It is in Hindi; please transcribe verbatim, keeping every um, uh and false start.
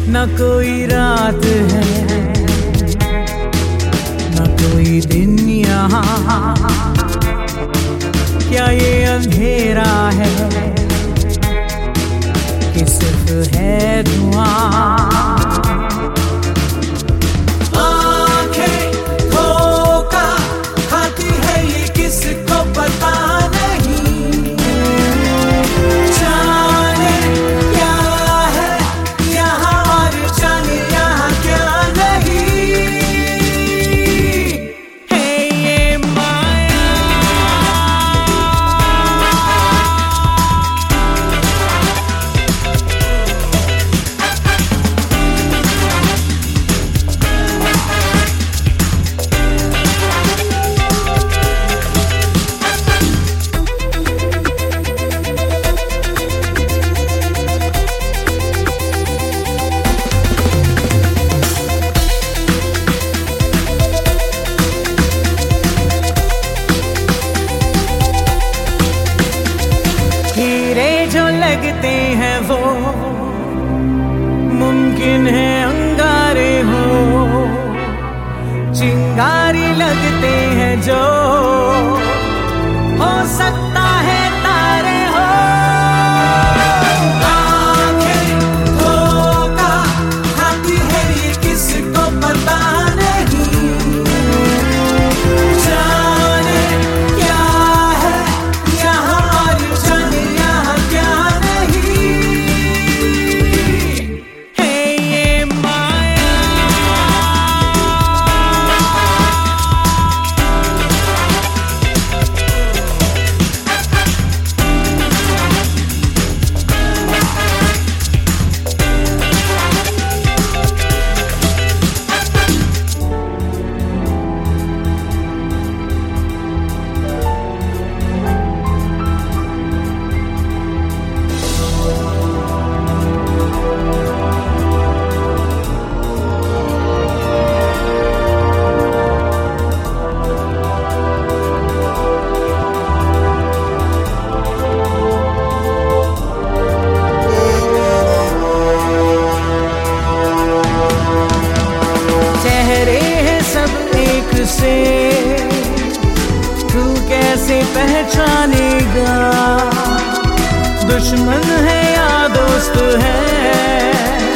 न कोई रात है न कोई दिन यहाँ, क्या ये अंधेरा है कि सिर्फ है धुआं। लगते हैं वो मुमकिन है अंगारे हो, चिंगारी लगते हैं जो हो सकता है तारे हो। आंखें धोखा खाती है ये किसको पता नहीं, जाने क्या है यहाँ और जाने यहाँ क्या। से तू कैसे पहचानेगा दुश्मन है या दोस्त है।